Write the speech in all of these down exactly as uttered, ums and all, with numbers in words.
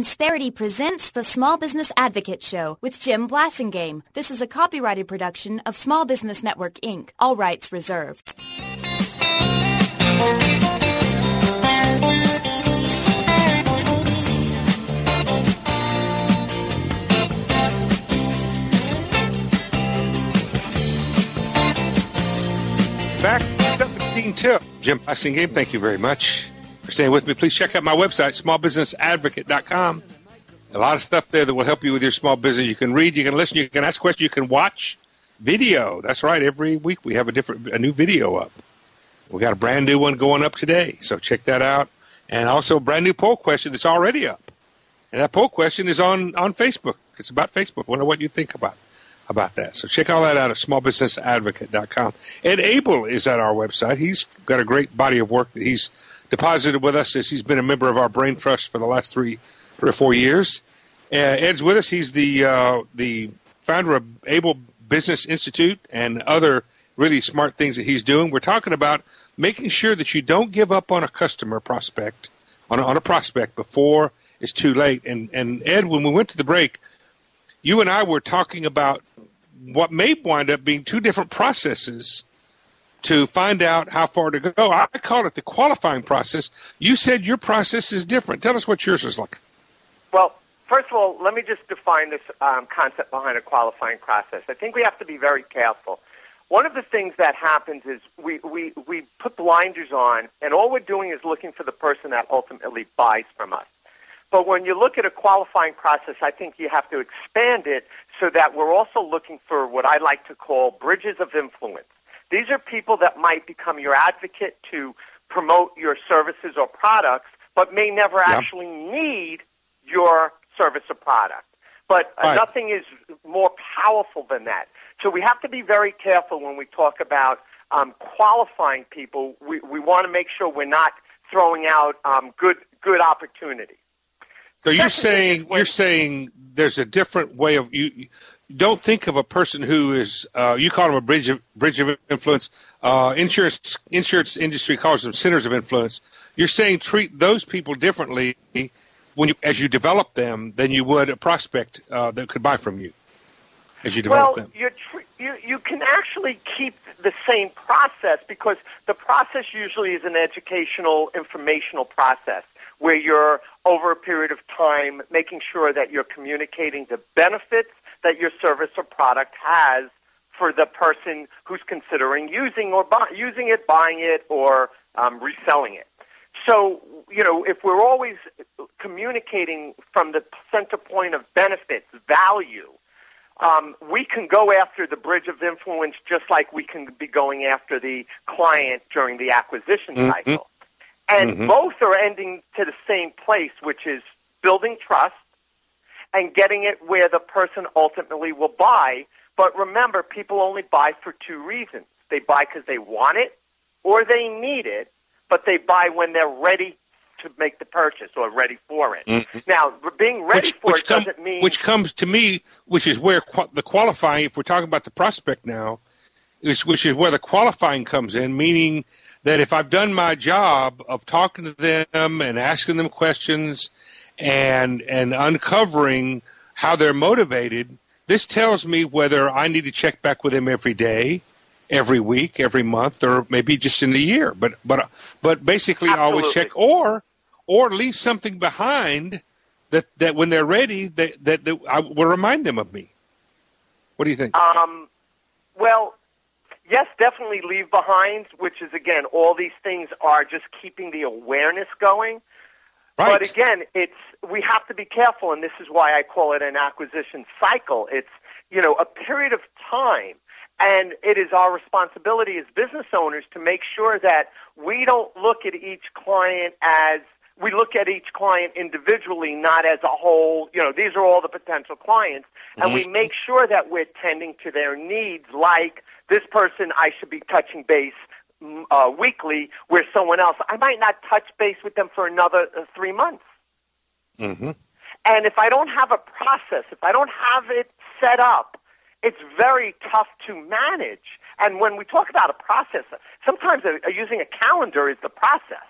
Insperity presents the Small Business Advocate Show with Jim Blasingame. This is a copyrighted production of Small Business Network, Incorporated. All rights reserved. Back seventeen till Jim Blasingame, thank you very much for staying with me. Please check out my website, small business advocate dot com. A lot of stuff there that will help you with your small business. You can read, you can listen, you can ask questions, you can watch video. That's right. Every week we have a different, a new video up. We got a brand new one going up today, so check that out. And also a brand new poll question that's already up. And that poll question is on, on Facebook. It's about Facebook. I wonder what you think about about that. So check all that out at small business advocate dot com. Ed Abel is at our website. He's got a great body of work that he's deposited with us as he's been a member of our Brain Trust for the last three, three or four years. Uh, Ed's with us. He's the uh, the founder of Able Business Institute and other really smart things that he's doing. We're talking about making sure that you don't give up on a customer prospect, on a, on a prospect before it's too late. And, and Ed, when we went to the break, you and I were talking about what may wind up being two different processes to find out how far to go. I call it the qualifying process. You said your process is different. Tell us what yours is like. Well, first of all, let me just define this um, concept behind a qualifying process. I think we have to be very careful. One of the things that happens is we, we, we put blinders on, and all we're doing is looking for the person that ultimately buys from us. But when you look at a qualifying process, I think you have to expand it so that we're also looking for what I like to call bridges of influence. These are people that might become your advocate to promote your services or products, but may never yep. actually need your service or product. But uh, right. nothing is more powerful than that. So we have to be very careful when we talk about um, qualifying people. We, we want to make sure we're not throwing out um, good good opportunities. So you're saying you're saying there's a different way of you, you don't think of a person who is uh, you call them a bridge of bridge of influence. Uh, insurance insurance industry calls them centers of influence. You're saying treat those people differently when you as you develop them than you would a prospect uh, that could buy from you as you develop well, them. You're tr- you you can actually keep the same process because the process usually is an educational, informational process where you're over a period of time making sure that you're communicating the benefits that your service or product has for the person who's considering using or buy, using it, buying it, or um, reselling it. So, you know, if we're always communicating from the center point of benefits, value, um, we can go after the bridge of influence just like we can be going after the client during the acquisition mm-hmm. cycle. And mm-hmm. both are ending to the same place, which is building trust and getting it where the person ultimately will buy. But remember, people only buy for two reasons. They buy because they want it or they need it, but they buy when they're ready to make the purchase or ready for it. Mm-hmm. Now, being ready which, for which it come, doesn't mean... Which comes to me, which is where qu- the qualifying, if we're talking about the prospect now, is, which is where the qualifying comes in, meaning that if I've done my job of talking to them and asking them questions and and uncovering how they're motivated, this tells me whether I need to check back with them every day, every week, every month, or maybe just in the year. But but but basically, I always check, or or leave something behind that, that when they're ready, that, that that I will remind them of me. What do you think? Um. Well. Yes, definitely leave behinds, which is, again, all these things are just keeping the awareness going. Right. But, again, it's we have to be careful, and this is why I call it an acquisition cycle. It's, you know, a period of time, and it is our responsibility as business owners to make sure that we don't look at each client as we look at each client individually, not as a whole. You know, these are all the potential clients, and mm-hmm. we make sure that we're tending to their needs like this person I should be touching base uh, weekly, where someone else, I might not touch base with them for another uh, three months. Mm-hmm. And if I don't have a process, if I don't have it set up, it's very tough to manage. And when we talk about a process, sometimes uh, using a calendar is the process.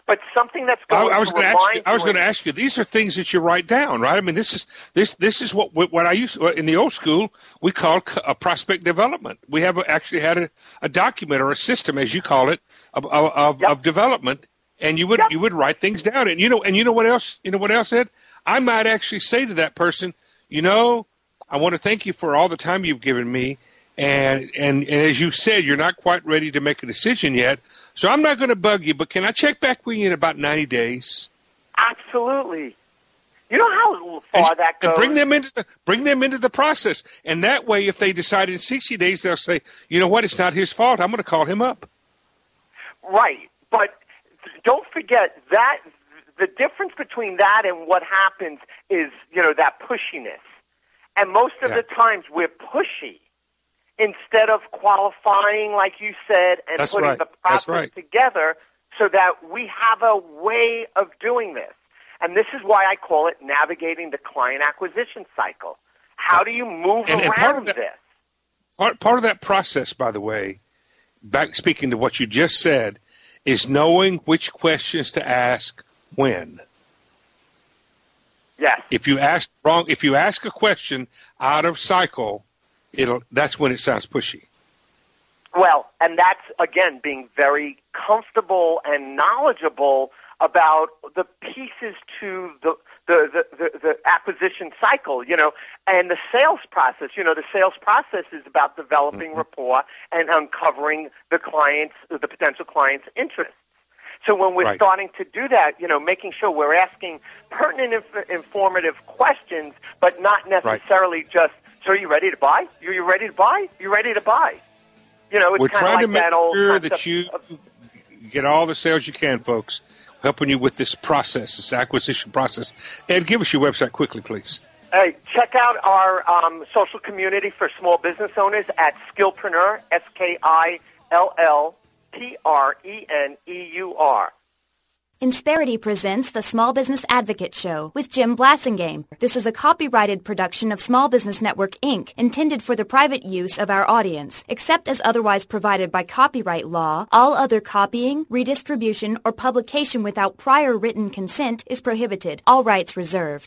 but something that's going I, I was to going to remind ask you. I was you. going to ask you. These are things that you write down, right? I mean, this is this this is what what I used in the old school we called a prospect development. We have actually had a, a document or a system, as you call it, of of, Yep. of development, and you would Yep. you would write things down, and you know and you know what else? You know what else, Ed? I might actually say to that person, you know, I want to thank you for all the time you've given me, and and, and as you said, you're not quite ready to make a decision yet. So I'm not going to bug you, but can I check back with you in about ninety days? Absolutely. You know how far And, that goes? and bring them into the bring them into the process. And that way, if they decide in sixty days, they'll say, you know what, it's not his fault. I'm going to call him up. Right. But don't forget that the difference between that and what happens is, you know, that pushiness. And most of Yeah. the times we're pushy instead of qualifying, like you said, and That's putting right. the That's process right. together so that we have a way of doing this. And this is why I call it navigating the client acquisition cycle. How do you move And- and around part of that- this? Part part of that process, by the way, back speaking to what you just said, is knowing which questions to ask when. Yes. If you ask wrong, if you ask a question out of cycle, it'll that's when it sounds pushy. Well, and that's, again, being very comfortable and knowledgeable about the pieces to the the, the, the, the acquisition cycle, you know, and the sales process. You know, the sales process is about developing Mm-hmm. rapport and uncovering the client's, the potential client's interests. So when we're Right. starting to do that, you know, making sure we're asking pertinent, inf- informative questions, but not necessarily just, so are you ready to buy? Are you ready to buy? You ready to buy? You know, it's We're kind trying of like to make that old sure concept that you of, get all the sales you can, folks. Helping you with this process, this acquisition process. Ed, give us your website quickly, please. Hey, check out our um, social community for small business owners at Skillpreneur, S K I L L P R E N E U R. Insperity presents the Small Business Advocate Show with Jim Blasingame. This is a copyrighted production of Small Business Network, Incorporated, intended for the private use of our audience. Except as otherwise provided by copyright law, all other copying, redistribution, or publication without prior written consent is prohibited. All rights reserved.